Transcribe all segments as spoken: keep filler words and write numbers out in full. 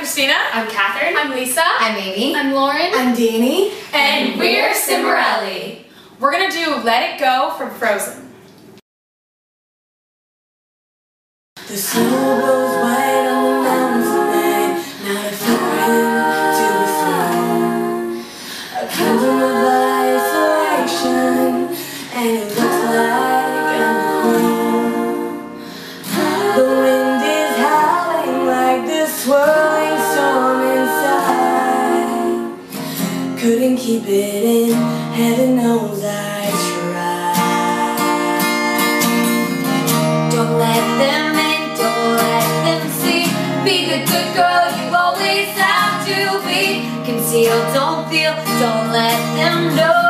Christina. I'm Catherine. I'm Lisa. I'm Amy. I'm Lauren. I'm Dani. And, and we're Cimorelli. We're gonna do Let It Go from Frozen. The snow blows white on the mountains tonight, not a forehead to the throne. A kingdom of isolation, and it looks like I'm home. The wind is howling like this swirling storm inside. Couldn't keep it in, heaven knows I tried. Don't let them in, don't let them see. Be the good girl you always have to be. Conceal, don't feel, don't let them know.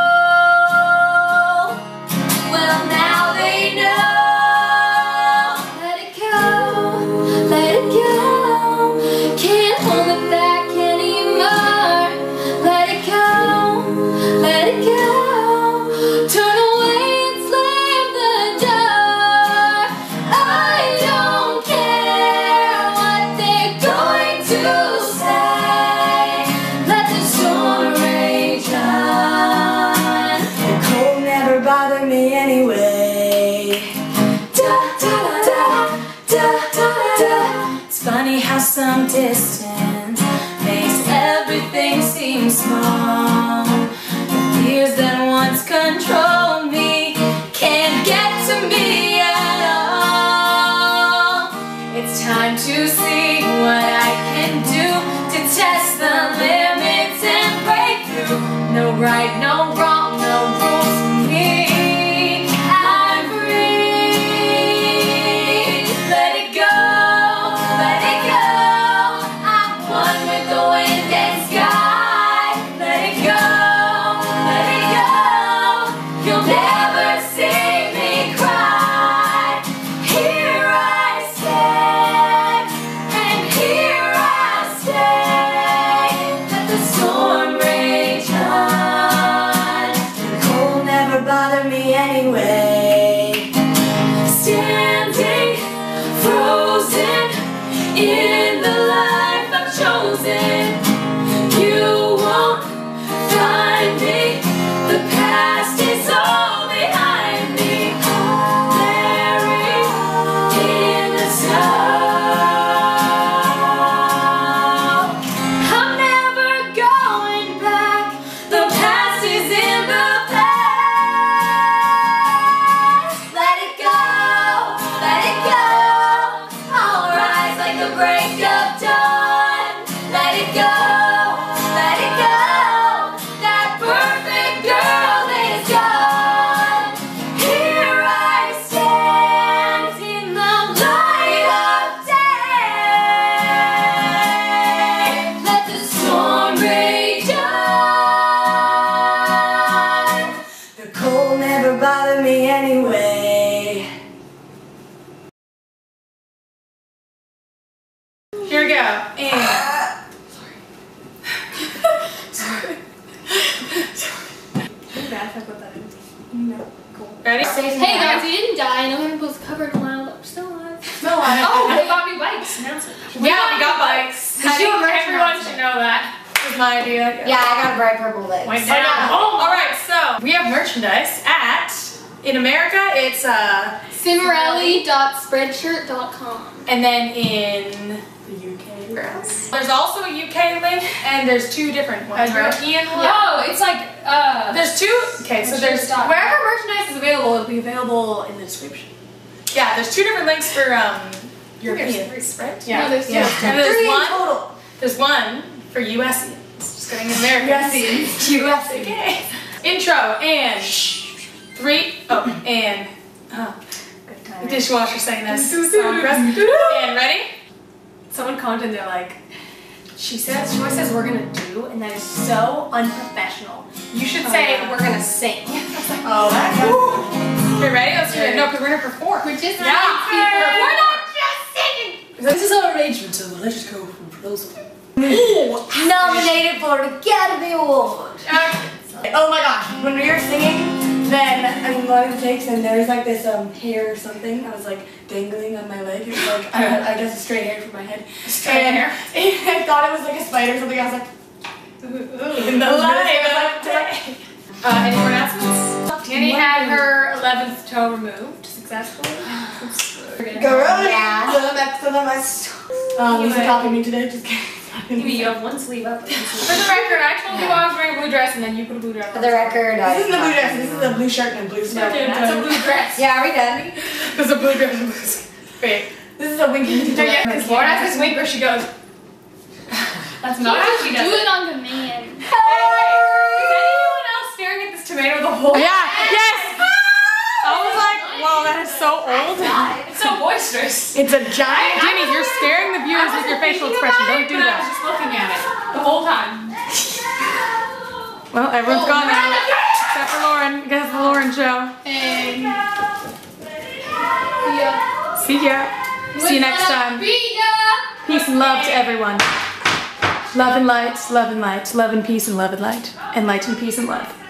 Well, now they know. Let it go, let it go. Can't hold it back anymore. Let it go, let it go. Turn away and slam the door. I don't care what they're going to say. Let the storm rage on. The cold never bothered me anyway. Da, da, da, da, da, da. It's funny how some distance makes everything seem small. The fears that once controlled me can't get to me at all. It's time to see what I can do to test the limits and break through. No right, no wrong, no rules for me. I'm free. Let it go, let it go. I'm one with the wind and sky. Let it go, let it go. You'll never see me cry. Here I stand, and here I stay. Let the storm rage on. The cold never bothered me anyway. Standing frozen in the life I've chosen. You won't find me. The past is all behind me. Buried in the snow. I'm never going back. The past is in the past. Let it go, let it go. I'll rise like the break of dawn. Let it go, let it go. That perfect girl is gone. Here I stand in the light of day. Let the storm rage on. The cold never bothered me anyway. Here we go. And Bad if I put that in. No. Cool. ready? Hey guys, we didn't die. I know we haven't both covered in a while, but we're still alive. Still alive. Oh, they got new bikes. Announcement. Yeah, we got bikes. Did you I think have merch everyone announcement? should know that. Was my idea. Yeah, I got a bright purple leg. Went down. Oh, all right. So we have merchandise at. In America, it's uh, Cimorelli dot spreadshirt dot com. and then in the U K, where else? There's also a U K link, and there's two different ones. A right? European one? Oh, it's like uh. There's two. Okay, so there's wherever merchandise is available, it'll be available in the description. yeah, there's two different links for um There's Europeans, right? No, there's Yeah. two. And there's Three in one. total. There's one for U S ians. Just kidding, Americans. U S Okay. Intro and three. Oh, and uh, the dishwasher saying this. Song for us. And ready? Someone commented, they're like, she says, she always says we're gonna do, and that is so unprofessional. You should say yeah. we're gonna sing. Oh, that. Okay, ready? Let's do it. No, because we're gonna perform. We're just Yeah. We're not just singing! This is our arrangement of Let It Go from Frozen. Nominated for the Academy Award. Oh my gosh, when we were singing, then I'm one of the takes and there's like this um hair or something that was like dangling on my leg. It was like, I, I guess a straight hair from my head. Straight and hair. thought it was like a spider or something. I was like, In the light. Uh, any more announcements? Danny had her eleventh toe removed successfully. Corona. So that's so that's my. Um, Lisa copying me today. Just kidding. You have one sleeve up. For the record, I told you I was wearing a blue dress and then you put a blue dress For on. the record, I. This isn't a blue dress. This is a blue shirt and a blue No, skirt. that's a blue dress. Yeah, are we done? There's a blue dress and blue skirt. Wait. This is a winky. No, yeah, because Lauren has this wink where she goes. That's not how she Do does it. it on demand. Is anyone else staring at this tomato the whole Yeah. Yes. I was like, wow, that is so old. It's so boisterous. It's a giant. Jenny, you're scaring the viewers with your facial expression. Don't do But I was that. just looking at it the whole time. Well, everyone's gone now. Except for Lauren. I guess it's the Lauren show. And See ya. See you next time. Peace and love to everyone. Love and light, love and light, love and peace and love and light. And light and peace and love.